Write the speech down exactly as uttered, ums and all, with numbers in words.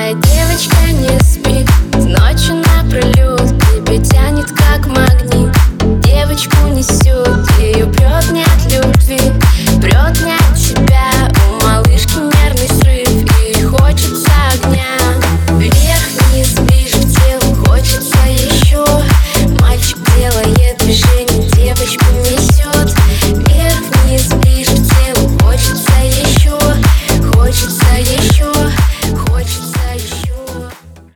Моя девочка не спит, ночью напролет, к тебе тянет как магнит, девочку несет.